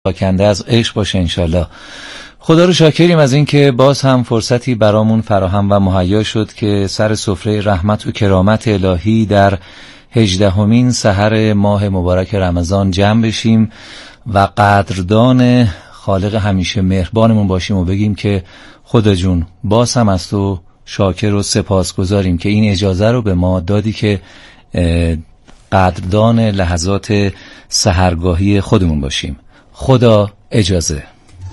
پراکنده از عشق باشه انشالله. خدا رو شاکریم از این که باز هم فرصتی برامون فراهم و مهیا شد که سر سفره رحمت و کرامت الهی در 18مین سحر ماه مبارک رمضان جمع بشیم و قدردان خالق همیشه مهربانمون باشیم و بگیم که خدا جون باز هم از تو شاکر و سپاسگزاریم که این اجازه رو به ما دادی که قدردان لحظات سحرگاهی خودمون باشیم. خدا اجازه.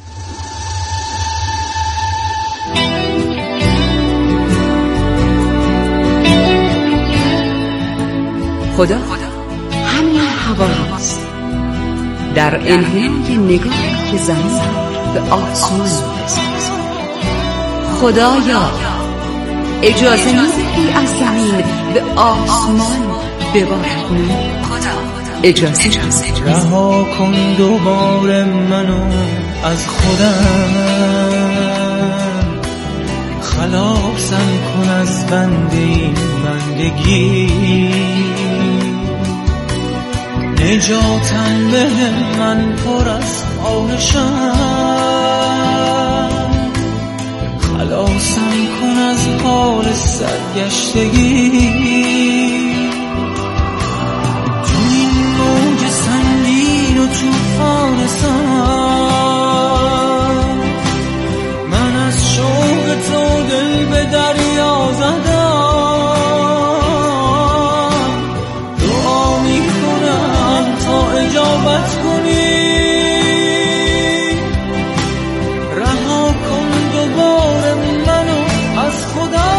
خدا همین هواست در انحنای نگاه که زمین به آسمان بساز. خدایا اجازه میدهی از زمین به آسمان ببارد. اجازه رها کن دوباره منو از خودم، خلاصم کن از بند این بندگی، نجاتم به من پر از خواهشم، خلاصم کن از حال سرگشتگی، تو این موج سنگین و توفان سنگ، من از شوق تو دل به دریا زدم، دعا میکنم تا اجابت کنی، رها کن دوباره منو از خدا.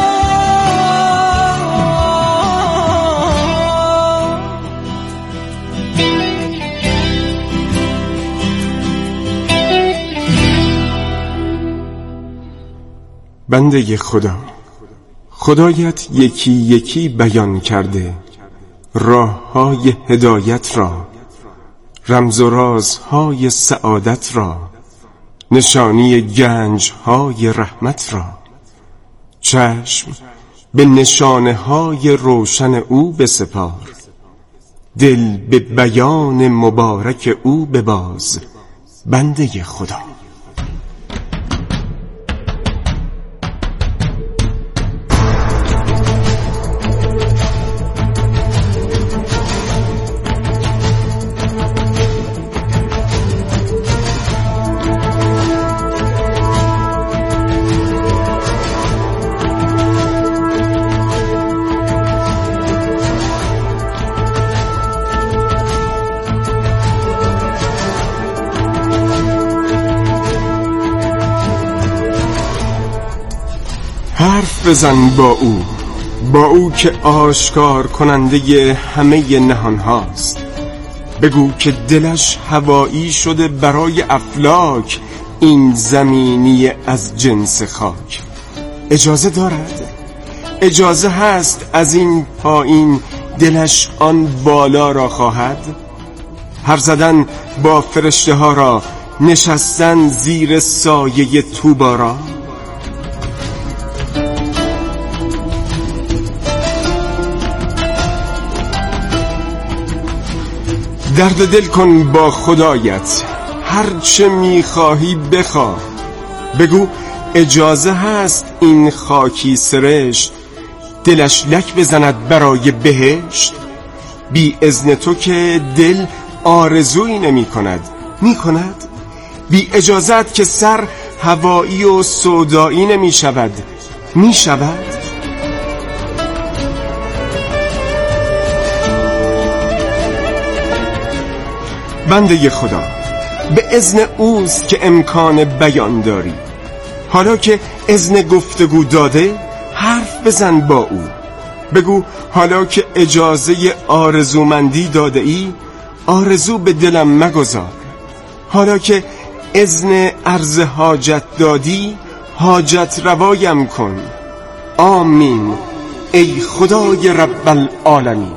بنده خدا، خدایت یکی یکی بیان کرده راه‌های هدایت را، رمز و رازهای سعادت را، نشانی گنج‌های رحمت را. چشم به نشانه‌های روشن او بسپار، دل به بیان مبارک او بباز. بنده خدا. حرف بزن با او که آشکار کننده همه نهان هاست. بگو که دلش هوایی شده برای افلاک، این زمینی از جنس خاک. اجازه دارد، اجازه هست از این پایین دلش آن بالا را خواهد. هر زدن با فرشته ها را، نشستن زیر سایه طوبا را. درد دل کن با خدایت، هر چه میخواهی بخواه. بگو اجازه هست این خاکی سرشت، دلش لک بزند برای بهشت. بی اذن تو که دل آرزویی نمی کند، می کند؟ بی اجازت که سر هوایی و سودایی نمی شود، می شود؟ بنده خدا، به اذن اوست که امکان بیان داری. حالا که اذن گفتگو داده، حرف بزن با او. بگو حالا که اجازه آرزومندی داده ای، آرزو به دلم مگذار. حالا که اذن عرض حاجت دادی، حاجت روایم کن. آمین ای خدای رب العالمین.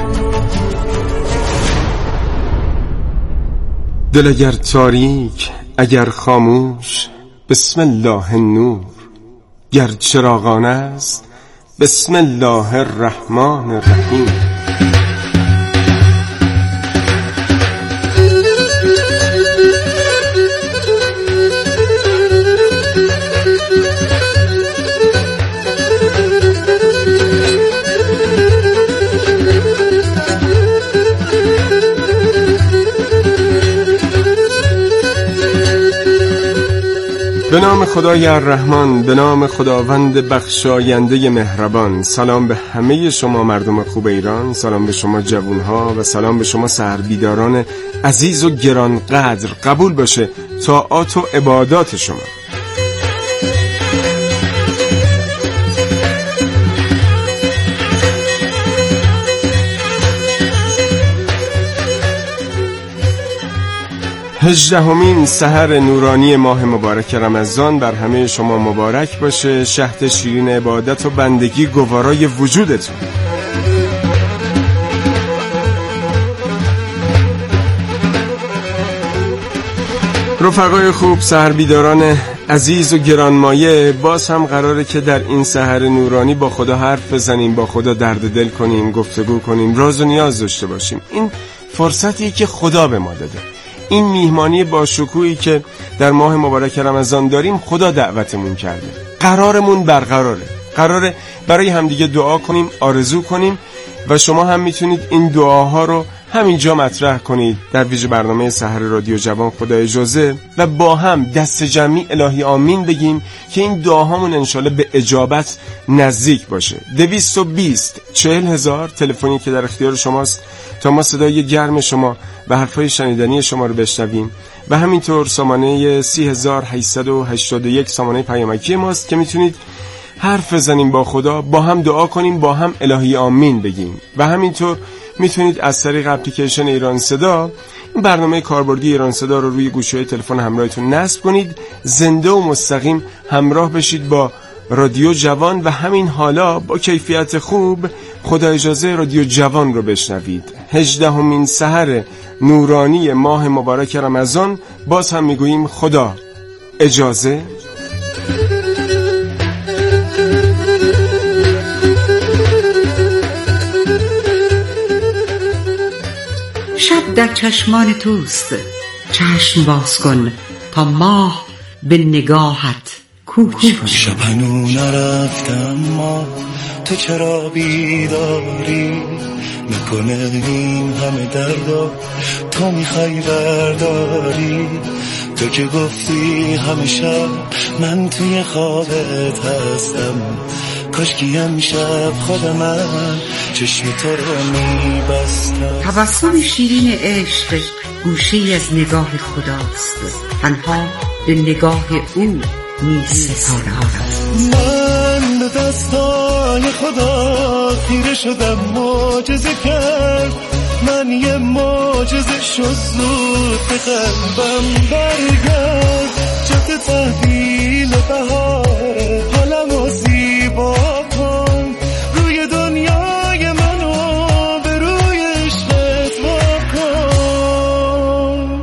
دل اگر تاریک اگر خاموش بسم الله نور، گر چراغان است بسم الله الرحمن الرحیم. به نام خدای الرحمن، به نام خداوند بخشاینده مهربان. سلام به همه شما مردم خوب ایران، سلام به شما جوانها و سلام به شما سحربیداران عزیز و گرانقدر. قبول باشه طاعات و عبادات شما. هجدهمین سحر نورانی ماه مبارک رمضان بر همه شما مبارک باشه. شهد شیرین عبادت و بندگی گوارای وجودتون. رفقای خوب، سحربیداران عزیز و گرانمایه، باز هم قراره که در این سحر نورانی با خدا حرف بزنیم، با خدا درد دل کنیم، گفتگو کنیم، راز و نیاز داشته باشیم. این فرصتیه که خدا به ما داده. این میهمانی با شکوهی که در ماه مبارک رمضان داریم خدا دعوتمون کرده. قرارمون برقراره. قراره برای همدیگه دعا کنیم، آرزو کنیم و شما هم میتونید این دعاها رو همینجا مطرح کنید در ویژه برنامه سحر رادیو جوان خدا اجازه و با هم دست جمعی الهی آمین بگیم که این دعاهامون انشالله به اجابت نزدیک باشه. 220 40,000 تلفنی که در اختیار شماست تا ما صدای گرم شما و حرفای شنیدنی شما رو بشنویم و همینطور سامانه 3881 سامانه پیامکی ماست که میتونید حرف بزنیم با خدا، با هم دعا کنیم، با هم الهی آمین بگیم و همینطور میتونید از طریق اپلیکیشن ایران صدا این برنامه کاربردی ایران صدا رو روی گوشی‌های تلفن همراهتون نصب کنید، زنده و مستقیم همراه بشید با رادیو جوان و همین حالا با کیفیت خوب خدا اجازه رادیو جوان رو بشنوید. 18مین سحر نورانی ماه مبارک رمضان. باز هم میگوییم خدا اجازه. شب در چشمان توست، چشم باز کن تا ماه به نگاهت کوش کن. شب هنو نرفتم ما تو چرا بیداری میکنه این همه دردا تو میخوای برداری. تو که گفتی همیشه من توی خوابت هستم، کاشکی امشب خود من چشم تو رو میبستم. تبسم شیرین عشق گوشه‌ای از نگاه خداست، تنها به نگاه او می‌ستارم. من به دستای خدا خیره شدم، معجزه کرد من یه معجزه شد، زود به قلبم برگرد. جات تحویل بهاره حالمو زیبا کن، روی دنیای منو به روی عشقت واکن.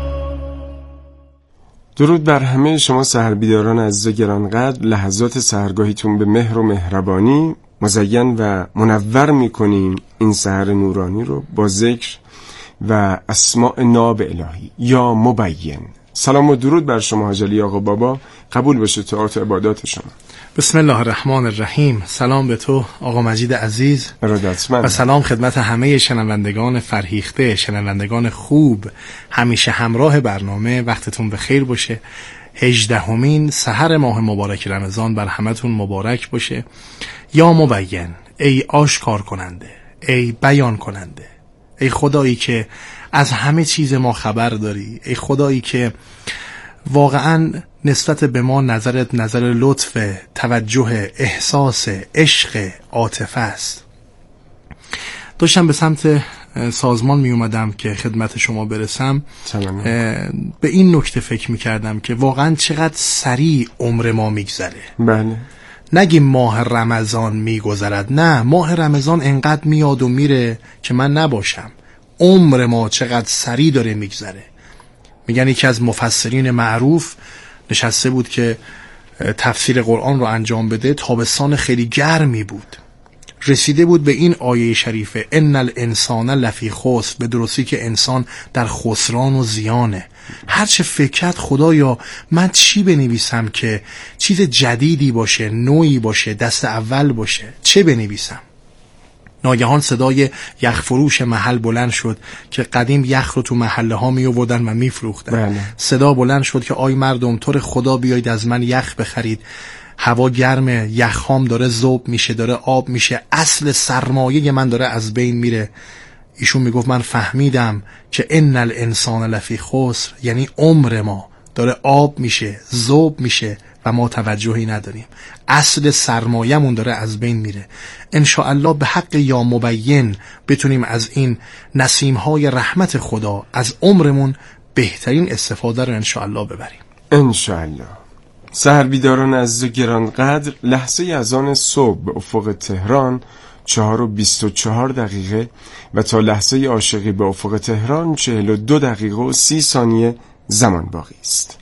درود بر همه شما سحربیداران عزیز و گرانقدر. لحظات سحرگاهیتون به مهر و مهربانی مزین و منور میکنیم این سحر نورانی رو با ذکر و اسماء ناب الهی یا مبین. سلام و درود بر شما حاج علی آقا بابا. قبول باشه طاعات عبادات شما. بسم الله الرحمن الرحیم. سلام به تو آقا مجید عزیز و سلام خدمت همه شنوندگان فرهیخته، شنوندگان خوب، همیشه همراه برنامه. وقتتون بخیر باشه. 18مین سحر ماه مبارک رمضان بر همتون مبارک باشه. یا مبین، ای آشکار کننده، ای بیان کننده، ای خدایی که از همه چیز ما خبر داری، ای خدایی که واقعا نسبت به ما نظرت نظر لطف، توجه، احساس، عشق، عاطفه است. داشتم به سمت سازمان می اومدم که خدمت شما برسم، به این نکته فکر می کردم که واقعا چقدر سریع عمر ما می گذره. بله. نگیم ماه رمضان می گذرد، نه، ماه رمضان انقدر میاد و میره که من نباشم. عمر ما چقدر سریع داره می گذره. میگن یکی از مفسرین معروف نشسته بود که تفسیر قرآن رو انجام بده، تابستان خیلی گرمی بود، رسیده بود به این آیه شریفه ان الانسان لفی خسر، به درستی که انسان در خسران و زیانه. هر چه فکر کرد خدایا من چی بنویسم که چیز جدیدی باشه، نوعی باشه، دست اول باشه، چه بنویسم؟ ناگهان صدای یخ فروش محل بلند شد که قدیم یخ رو تو محله ها می آوردن و می فروختن. صدا بلند شد که آی مردم طور خدا بیایید از من یخ بخرید، هوا گرمه، یخام داره ذوب میشه، داره آب میشه، اصل سرمایه من داره از بین میره. ایشون میگفت من فهمیدم که ان الانسان لفی خسر، یعنی عمر ما داره آب میشه، ذوب میشه و ما توجهی نداریم، اصل سرمایه‌مون داره از بین میره. انشاءالله به حق یا مبین بتونیم از این نسیم‌های رحمت خدا از عمرمون بهترین استفاده رو انشاءالله ببریم. انشاءالله. سحربیداران عزیز و گرانقدر، لحظه اذان صبح به افق تهران 4:24 و تا لحظه عاشقی به افق تهران 42 دقیقه و 30 ثانیه زمان باقی است.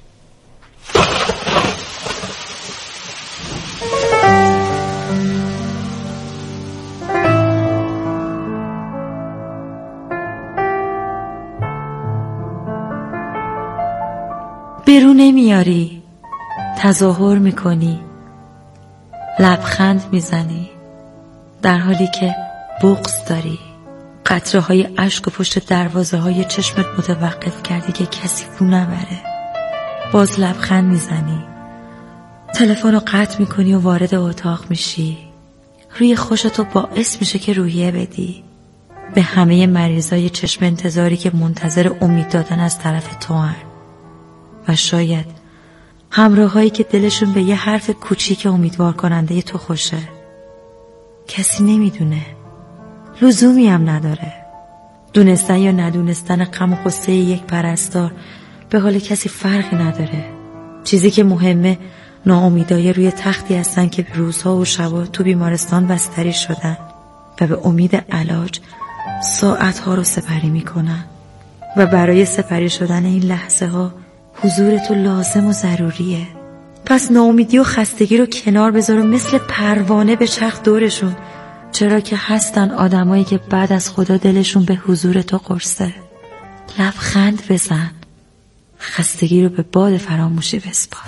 برو نمیاری، تظاهر میکنی، لبخند میزنی در حالی که بغض داری. قطره های اشک و پشت دروازه های چشمت متوقف کردی که کسی بو نبره. باز لبخند میزنی، تلفن رو قطع میکنی و وارد اتاق میشی. روی خوشتو باعث میشه که روحیه بدی به همه مریضای چشم انتظاری که منتظر امید دادن از طرف تو هن. و شاید همراهایی که دلشون به یه حرف کوچیک امیدوار کننده تو خوشه. کسی نمیدونه، لزومی هم نداره. دونستن یا ندونستن غم و غصه یک پرستار به حال کسی فرقی نداره. چیزی که مهمه ناامیدای روی تختی هستن که روزها و شبا تو بیمارستان بستری شدن و به امید علاج ساعتها رو سپری میکنن و برای سپری شدن این لحظه ها حضور تو لازم و ضروریه. پس ناامیدی و خستگی رو کنار بذار و مثل پروانه به چرخ دورشون، چرا که هستن آدمایی که بعد از خدا دلشون به حضور تو قرصه. لبخند بزن، خستگی رو به باد فراموشی بسپار.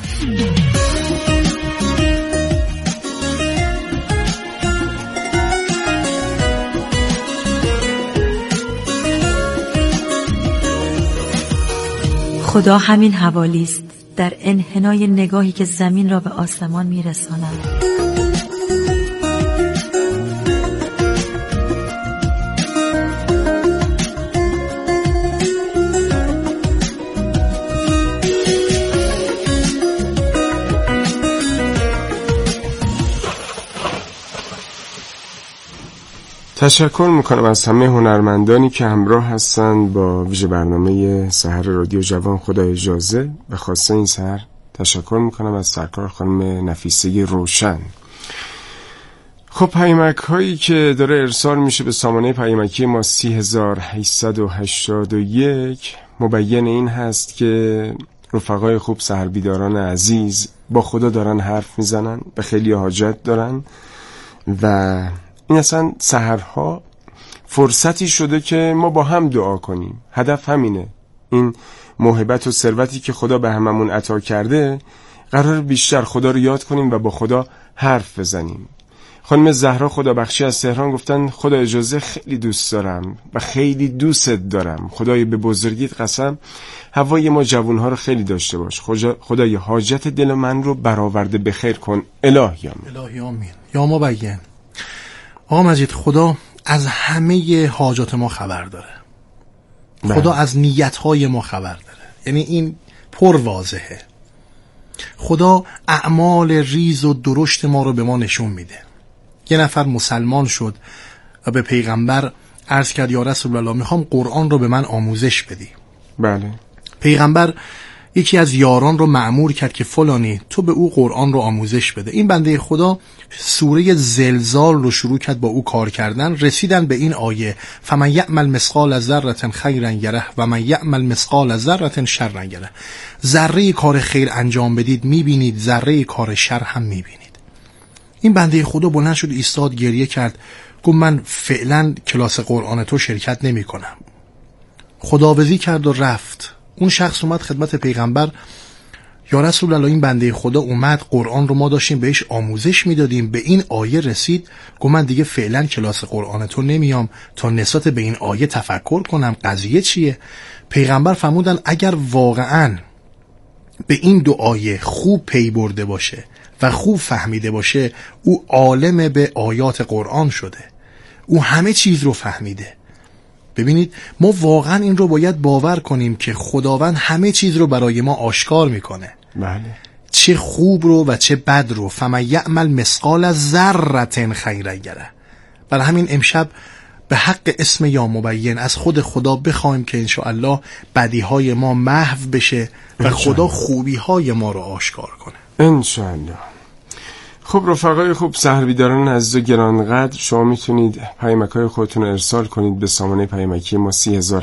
خدا همین حوالیست در انحنای نگاهی که زمین را به آسمان میرساند. تشکر میکنم از همه هنرمندانی که همراه هستند با ویژه برنامه سحر رادیو جوان. خدا اجازه به خاصه این سحر تشکر میکنم از سرکار خانم نفیسه روشن. خب پیامک هایی که داره ارسال میشه به سامانه پیامکی ما 3881 مبین این هست که رفقای خوب سحربیداران عزیز با خدا دارن حرف میزنن، به خیلی حاجت دارن و این اصلا سحرها فرصتی شده که ما با هم دعا کنیم. هدف همینه. این موهبت و ثروتی که خدا به هممون عطا کرده قرار بیشتر خدا رو یاد کنیم و با خدا حرف بزنیم. خانم زهرا خدا بخشی از تهران گفتن خدا اجازه خیلی دوست دارم و خیلی دوستت دارم. خدای به بزرگیت قسم هوای ما جوانها رو خیلی داشته باش. خدای حاجت دل من رو برآورده به خیر کن. الهی آمین. الهی آمین. یا ما بگن آقا مجید، خدا از همه حاجات ما خبر داره. خدا از نیتهای ما خبر داره. یعنی این پر واضحه. خدا اعمال ریز و درشت ما رو به ما نشون میده. یه نفر مسلمان شد و به پیغمبر عرض کرد یا رسول الله میخوام قرآن رو به من آموزش بدی. بله. پیغمبر یکی از یاران رو مأمور کرد که فلانی تو به او قرآن رو آموزش بده. این بنده خدا سوره زلزال رو شروع کرد با او کار کردن. رسیدن به این آیه فمن یعمل مثقال ذره خیرا یره و من یعمل مثقال ذره شرا یره. ذره کار خیر انجام بدید میبینید، ذره کار شر هم میبینید. این بنده خدا بلند شد ایستاد، گریه کرد، گفت من فعلا کلاس قرآن تو شرکت نمی کنم. خداویسی کرد و رفت. اون شخص اومد خدمت پیغمبر، یا رسول الله این بنده خدا اومد قرآن رو ما داشتیم بهش آموزش میدادیم، به این آیه رسید، گفت من دیگه فعلا کلاس قرآن تو نمیام تا نسبت به این آیه تفکر کنم قضیه چیه. پیغمبر فرمودن اگر واقعا به این دو آیه خوب پی برده باشه و خوب فهمیده باشه، او عالم به آیات قرآن شده، او همه چیز رو فهمیده. ببینید ما واقعا این رو باید باور کنیم که خداوند همه چیز رو برای ما آشکار میکنه. بله. چه خوب رو و چه بد رو. فمن یعمل مثقال ذره خیرا یره. برای همین امشب به حق اسم یا مبین از خود خدا بخوایم که انشاءالله بدیهای ما محو بشه و خدا خوبیهای ما رو آشکار کنه انشاءالله. خب رفقای خوب، سحر بیداران عزیز و گرانقدر، شما میتونید پیامک‌های خودتون رو ارسال کنید به سامانه پیامکی ما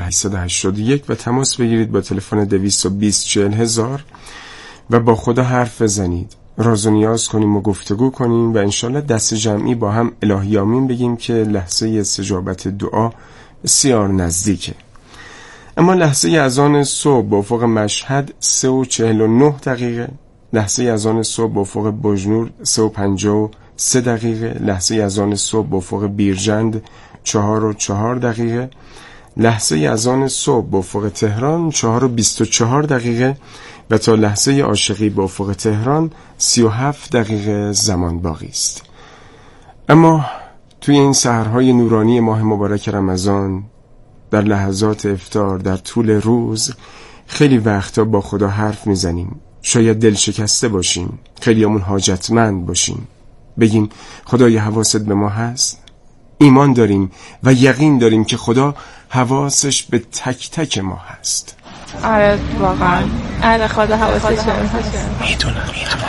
3881 و تماس بگیرید با تلفن 220 40000 و با خدا حرف بزنید، راز و نیاز کنیم و گفتگو کنیم و انشالله دست جمعی با هم الهی آمین بگیم که لحظه استجابت دعا بسیار نزدیکه. اما لحظه اذان صبح با افق مشهد 3:49 دقیقه، لحظه اذان صبح با افق بجنور 3:53 دقیقه، لحظه اذان صبح با افق بیرجند 4:04 دقیقه، لحظه اذان صبح با افق تهران 4:24 دقیقه و تا لحظه عاشقی با افق تهران 37 دقیقه زمان باقی است. اما توی این سحرهای نورانی ماه مبارک رمضان، در لحظات افطار، در طول روز، خیلی وقتا با خدا حرف میزنیم. شاید دل شکسته باشیم، خیلیامون حاجتمند باشیم، بگیم خدای حواست به ما هست؟ ایمان داریم و یقین داریم که خدا حواسش به تک تک ما هست. آره واقعا، آره خدا حواسش به ما هست. میدونم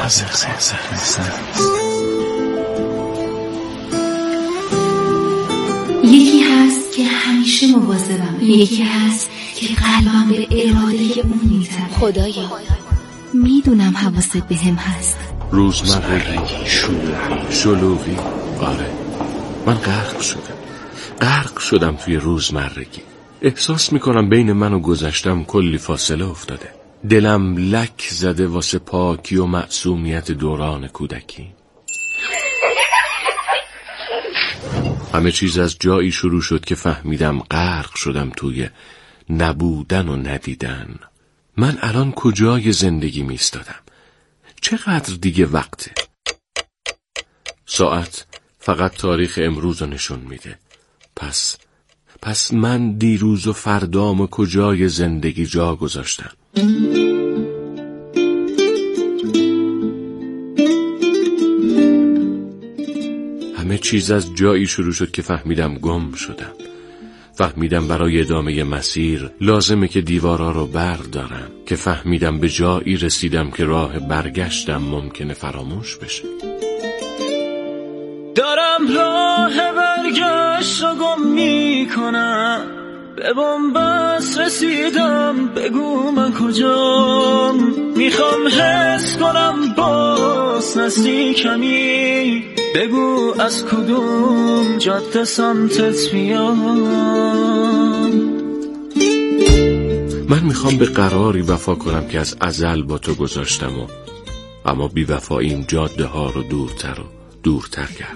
یکی هست که همیشه مواظبم، یکی هست که قلبم به اراده اون میزنه. خدایا میدونم حواست به هم هست. روزمرگی، شلوغی، آره من غرق شدم توی روزمرگی. احساس میکنم بین من و گذشتم کلی فاصله افتاده. دلم لک زده واسه پاکی و معصومیت دوران کودکی. همه چیز از جایی شروع شد که فهمیدم غرق شدم توی نبودن و ندیدن. من الان کجای زندگی میستادم؟ چقدر دیگه وقته؟ ساعت فقط تاریخ امروز رو نشون میده. پس من دیروز و فردام و کجای زندگی جا گذاشتم؟ همه چیز از جایی شروع شد که فهمیدم گم شدم. فهمیدم برای ادامه مسیر لازمه که دیوارا رو بردارم، که فهمیدم به جایی رسیدم که راه برگشتم ممکنه فراموش بشه. دارم راه برگشت رو گم میکنم، به بنبست رسیدم، بگو من کجام، میخوام حس کنم باز نزدیکمی، بگو از کدوم جاده سمتت میام. من میخوام به قراری وفا کنم که از ازل با تو گذاشتم اما بی وفاییم جاده ها رو دورتر کرد.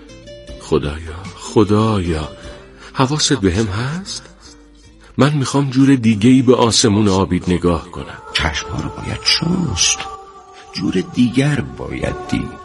خدایا حواست به هم هست؟ من میخوام جور دیگه‌ای به آسمون آبید نگاه کنم. چشم‌ها رو باید شست، جور دیگر باید دید.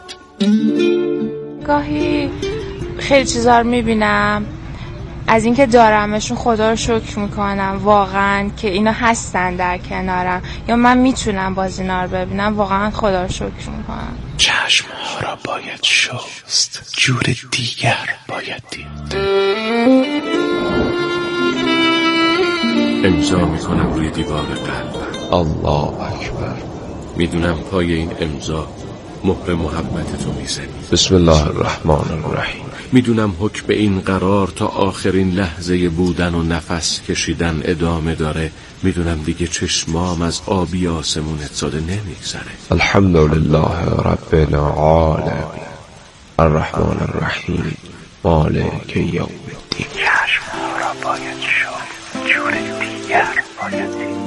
گاهی خیلی چیزا رو میبینم، از اینکه دارمشون خدا رو شکر میکنم واقعا که اینا هستن در کنارم، یا من میتونم باز اینا رو ببینم، واقعا خدا رو شکر میکنم. چشم‌ها را باید شست، جور دیگر باید دید. امضا میکنم روی دیوار قلبم، الله اکبر. میدونم پای این امضا مهر محبت تو میزنی. بسم الله الرحمن الرحیم. میدونم حکم به این قرار تا آخرین لحظه بودن و نفس کشیدن ادامه داره. میدونم دیگه چشمام از آبی آسمونت ساده نمیگذره. الحمدلله رب العالمین الرحمن الرحیم مالک یوم الدین. چشم‌ها را باید شد، جور دیگر باید دید.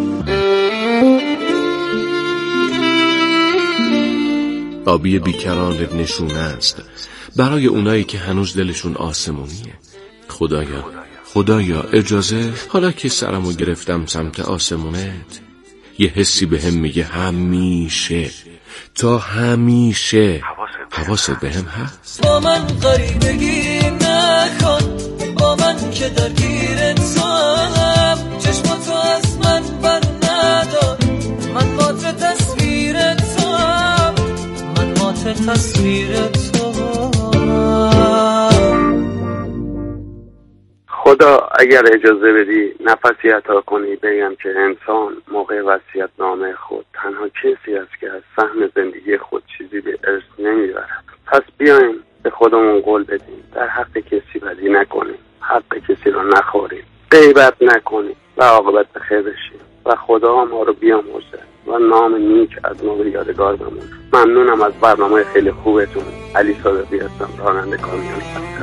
آبی بیکران نشونه است برای اونایی که هنوز دلشون آسمونیه. خدایا اجازه، حالا که سرمو گرفتم سمت آسمونت، یه حسی به هم میگه همیشه تا همیشه حواست به هم هست. با من غریبگی نکن، با من که درگیر توام، چشماتو از من بر ندار، من مات تصویر توام، من مات تصویر توام. خدا اگر اجازه بدی نفسی عطا کنی بگم که انسان موقع وصیت‌نامه خود تنها کسی است که از سهم زندگی خود چیزی به ارث نمیبرد. پس بیایم به خودمون قول بدیم در حق کسی بدی نکنیم، حق کسی را نخوریم، غیبت نکنیم و عاقبت به خیر بشیم و خدا ما رو بیامرزه و نام نیک از ما به یادگار بمونه. ممنونم از برنامه خیلی خوبتون. علی صادقی هستم، راننده کامیون.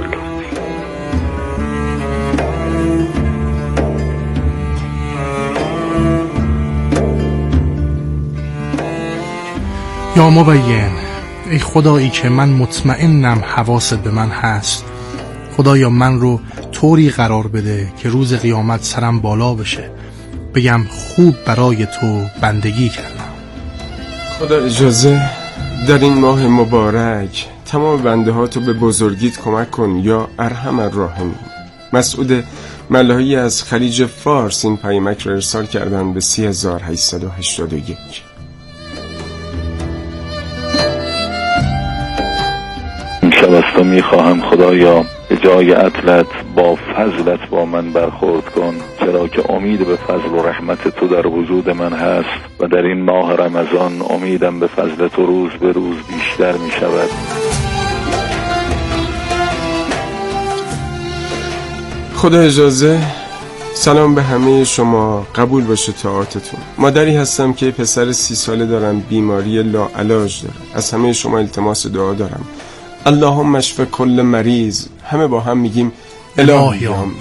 یا مبین، ای خدایی که من مطمئنم حواست به من هست، خدایا من رو طوری قرار بده که روز قیامت سرم بالا بشه، بگم خوب برای تو بندگی کردم. خدا اجازه در این ماه مبارک تمام بنده ها تو به بزرگیت کمک کن یا ارحم الراحمین. مسعود ملاحی از خلیج فارس این پیامک را ارسال کردن به 3881. شب از تو میخواهم خدایا به جای عطلت با فضلت با من برخورد کن، چرا که امید به فضل و رحمت تو در وجود من هست و در این ماه رمضان امیدم به فضل تو روز به روز بیشتر میشود. خدا اجازه سلام به همه شما، قبول باشه طاعتتون. مادری هستم که پسر 30 ساله دارم، بیماری لاعلاج داره. از همه شما التماس دعا دارم. اللهم اشف کل مریض. همه با هم میگیم الهی آمین.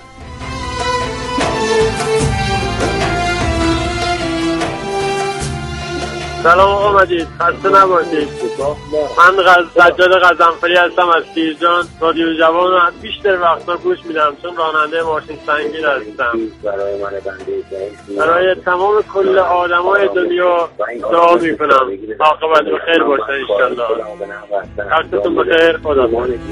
سلام آقا مجید، خسته نباشید. من سجاد غزنفری هستم از کیرجان. رادیو جوان رو بیشتر وقتا گوش میدم چون راننده ماشین سنگین هستم. برای تمام کل آدمای دنیا دعا میکنم عاقبت به خیر باشه انشالله. وقتتون بخیر. خدا.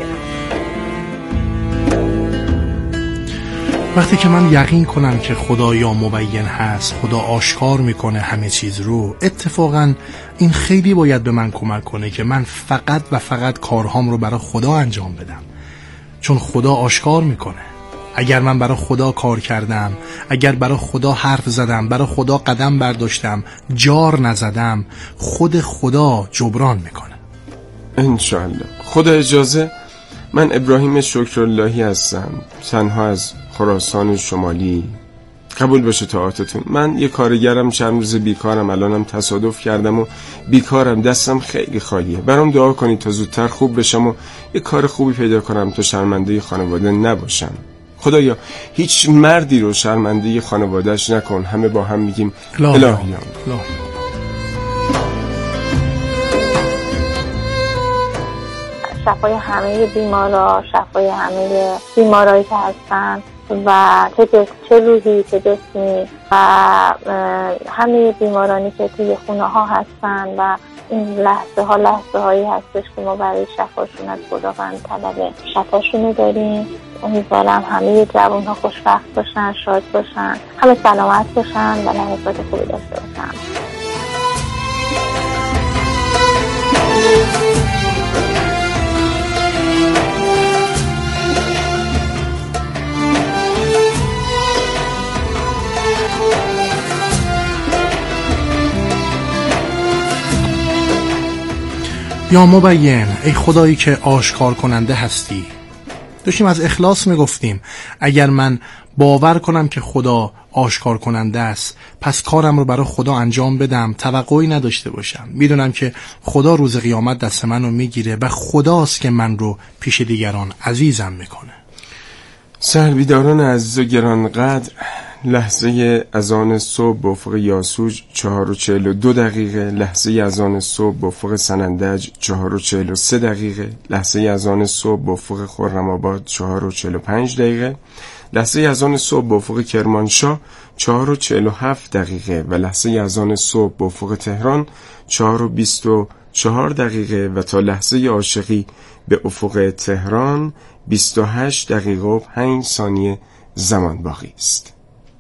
وقتی که من یقین کنم که خدا یا مبین هست، خدا آشکار میکنه همه چیز رو، اتفاقا این خیلی باید به من کمک کنه که من فقط و فقط کارهام رو برای خدا انجام بدم، چون خدا آشکار میکنه. اگر من برای خدا کار کردم، اگر برای خدا حرف زدم، برای خدا قدم برداشتم، جار نزدم، خود خدا جبران میکنه انشالله. خدا اجازه من ابراهیم شکراللهی هستم، تنها از خراسان شمالی. قبول باشه طاعتتون. من یه کارگرم، چند روز بیکارم، الانم تصادف کردم و بیکارم، دستم خیلی خالیه. برام دعا کنید تا زودتر خوب بشم و یه کار خوبی پیدا کنم تا شرمنده خانواده نباشم. خدایا هیچ مردی رو شرمنده خانوادهش نکن. همه با هم میگیم الهی. شفای همه بیمارا، شفای همه بیمارایی که هستن و چه روحی چه جسمی و همه بیمارانی که توی خونه ها هستن و این لحظه هایی هستش که ما برای شفاشون از خداوند طلب شفاشون داریم. امیدوارم همه جوان ها خوشبخت باشن، شاد باشن، همه سلامت باشن و لحظات خوبی داشته باشن. یا مبین، ای خدایی که آشکار کننده هستی. داشتیم از اخلاص میگفتیم. اگر من باور کنم که خدا آشکار کننده است، پس کارم رو برای خدا انجام بدم، توقعی نداشته باشم. میدونم که خدا روز قیامت دست من رو میگیره و خداست که من رو پیش دیگران عزیزم میکنه. سربیداران عزیز و گرانقدر، لحظه اذان صبح به افق یاسوج 4:42 دقیقه، لحظه اذان صبح به افق سنندج 4:43 دقیقه، لحظه اذان صبح به افق خرم‌آباد 4:45 دقیقه، لحظه اذان صبح به افق کرمانشاه 4:47 دقیقه و لحظه اذان صبح به افق تهران 4:24 دقیقه و تا لحظه عاشقی به افق تهران 28 دقیقه و 5 ثانیه زمان باقی است.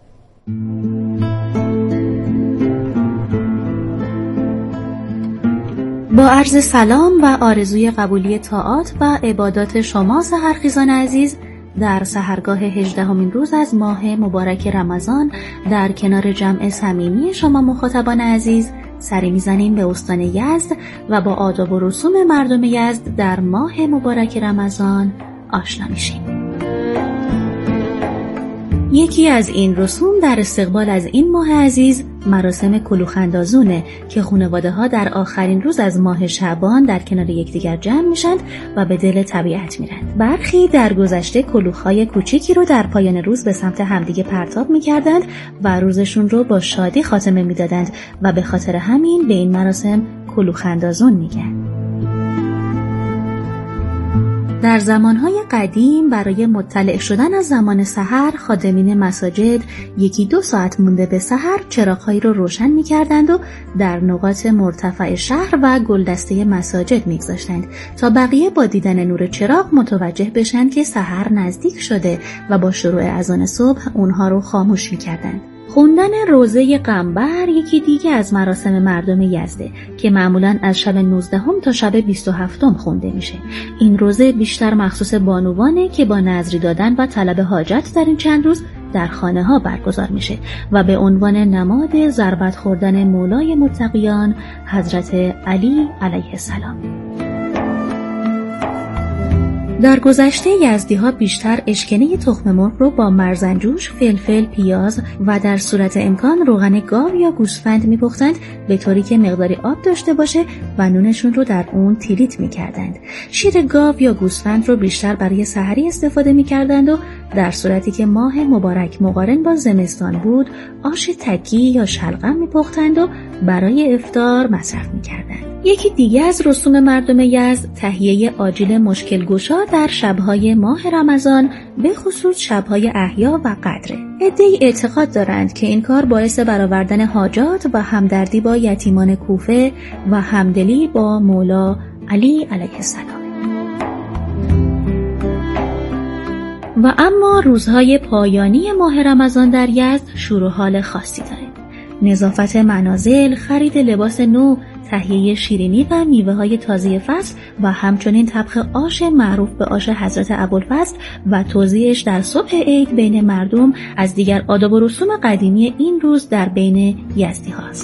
با عرض سلام و آرزوی قبولی طاعات و عبادات شما سحرخیزان عزیز، در سحرگاه 18مین روز از ماه مبارک رمضان در کنار جمع صمیمی شما مخاطبان عزیز سری میزنیم به استان یزد و با آداب و رسوم مردم یزد در ماه مبارک رمضان آشنا میشیم. یکی از این رسوم در استقبال از این ماه عزیز مراسم کلوخ‌اندازونه که خانواده ها در آخرین روز از ماه شعبان در کنار یکدیگر جمع میشند و به دل طبیعت میرند. برخی در گذشته کلوخ‌های کوچیکی رو در پایان روز به سمت همدیگه پرتاب میکردند و روزشون رو با شادی خاتمه میدادند و به خاطر همین به این مراسم کلوخ‌اندازون میگن. در زمانهای قدیم برای مطلع شدن از زمان سحر خادمین مساجد 1-2 ساعت مونده به سحر چراغ‌هایی رو روشن می‌کردند و در نقاط مرتفع شهر و گلدسته مساجد می‌گذاشتند تا بقیه با دیدن نور چراغ متوجه بشن که سحر نزدیک شده و با شروع اذان صبح اونها رو خاموش می‌کردند. خوندن روزه قنبر یکی دیگه از مراسم مردم یزده که معمولاً از شب 19 تا شب 27 خونده میشه. این روزه بیشتر مخصوص بانوانه که با نذری دادن و طلب حاجت در این چند روز در خانه ها برگزار میشه و به عنوان نماد ضربت خوردن مولای متقیان حضرت علی علیه السلام. در گذشته یزدی‌ها بیشتر اشکنه تخم مرغ رو با مرزنجوش، فلفل، پیاز و در صورت امکان روغن گاو یا گوسفند می‌پختند به طوری که مقداری آب داشته باشه و نونشون رو در اون تیلیت می‌کردند. شیر گاو یا گوسفند رو بیشتر برای سحری استفاده می‌کردند و در صورتی که ماه مبارک مقارن با زمستان بود، آش تکی یا شلغم می‌پختند و برای افطار مصرف می‌کردند. یکی دیگه از رسوم مردم یزد تهیه آجیل مشکل گشا در شبهای ماه رمضان، به خصوص شبهای احیا و قدره. عده‌ای اعتقاد دارند که این کار باعث برآوردن حاجات و همدردی با یتیمان کوفه و همدلی با مولا علی علیه السلام. و اما روزهای پایانی ماه رمضان در یزد شور و حال خاصی داره. نظافت منازل، خرید لباس نو، تهیه شیرینی و میوه‌های تازه فصل و همچنین طبخ آش معروف به آش حضرت ابوالفضل و توزیعش در صبح عید بین مردم از دیگر آداب و رسوم قدیمی این روز در بین یزدی هاست.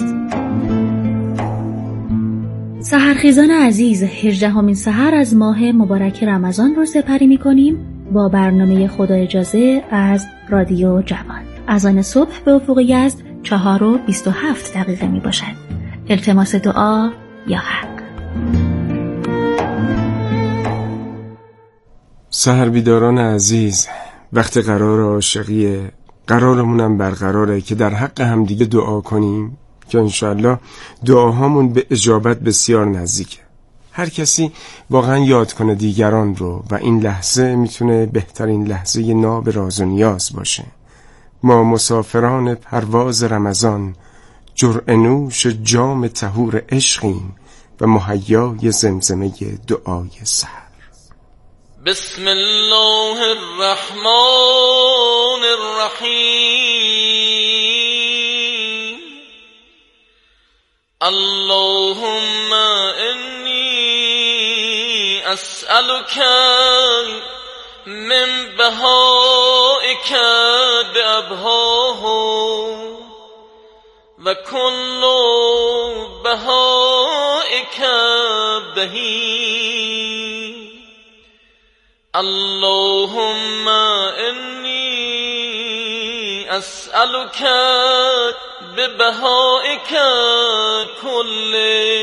سحرخیزان عزیز، 18مین سحر از ماه مبارک رمضان رو سپری می‌کنیم با برنامه خدا اجازه از رادیو جوان. اذان صبح به افق یزد 4:27 دقیقه می باشد. التماس دعا یا حق. سحربیداران عزیز، وقت قرار عاشقیه، قرارمونم برقراره که در حق همدیگه دعا کنیم که انشالله دعاهامون به اجابت بسیار نزدیکه. هر کسی واقعا یاد کنه دیگران رو و این لحظه میتونه بهترین لحظه ناب راز و نیاز باشه. ما مسافران پرواز رمضان، جرعه‌نوش جام طهور عشقیم و مهیای زمزمه دعای سحر. بسم الله الرحمن الرحیم. اللهم انی اسألک من بهائک بأبهاه و کل بهائک به اللهم إني أسألك ببهائك كله